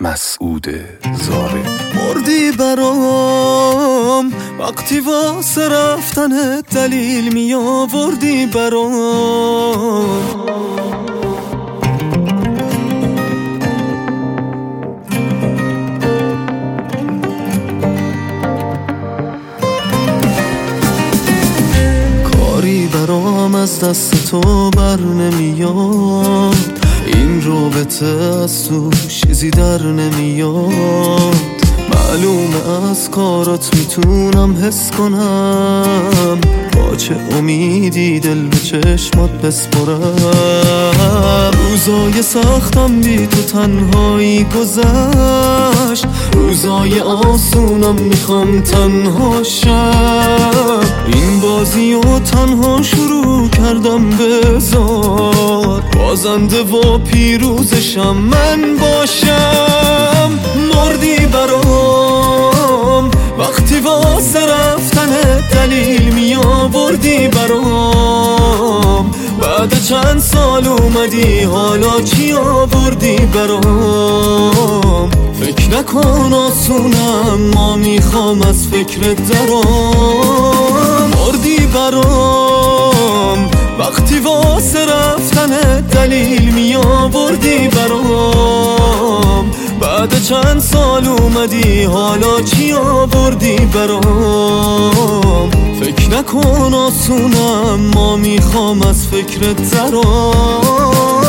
مسعود زارع. مردی برام وقتی واسه رفتنت دلیل می آوردی برام. کاری برام از دست تو بر نمیاد، این رابطه از تو چیزی در نمیاد. معلومه از کارات میتونم حس کنم، با چه امیدی دل به چشمات بسپرم. روزای سختم بی تو تنهایی گذشت، روزای آسونم میخوام تنها شم. این بازی و تنها شروع کردم، بذار بازنده و پیروزشم من باشم. مردی برام وقتی واسه رفتن دلیل می آوردی برام. بعد چند سال اومدی حالا چی آوردی برام. فکر نکن آسونم، ما میخوام از فکرت درام. مردی برام وقتی واسه رفتن دلیل می آوردی برام. بعد چند سال اومدی حالا چی آوردی برام. فکر نکن آسونم، ما میخوام از فکرت درام.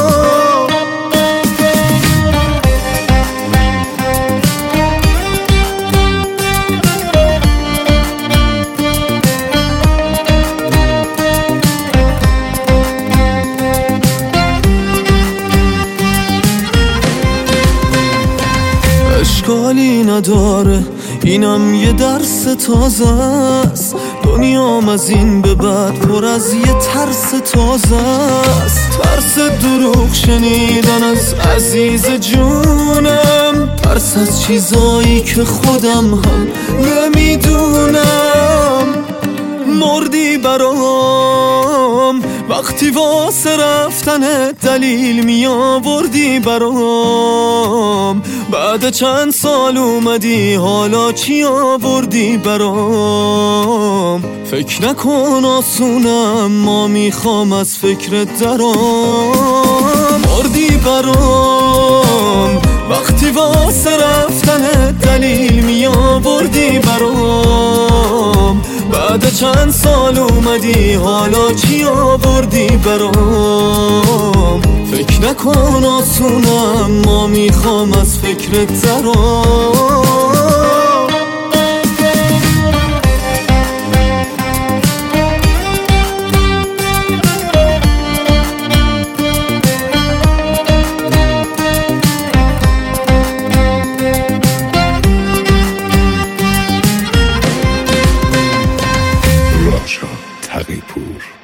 اشکالی نداره، اینم یه درس تازه است. دنیام از این به بعد پر از یه ترس تازه است. ترس دروغ شنیدن از عزیز جونم، ترس از چیزایی که خودم هم نمیدونم. مردی برام وقتی واسه رفتن دلیل می آوردی برام. بعد چند سال اومدی حالا چی آوردی برام. فکر نکن آسونم، ما میخوام از فکرت درام. مردی برام وقتی واسه رفتن دلیل می آوردی برام. بعد چند سال اومدی حالا چی آوردی برام. فکر نکن آسونم، ما میخوام از فکرت درام. تقی‌پور.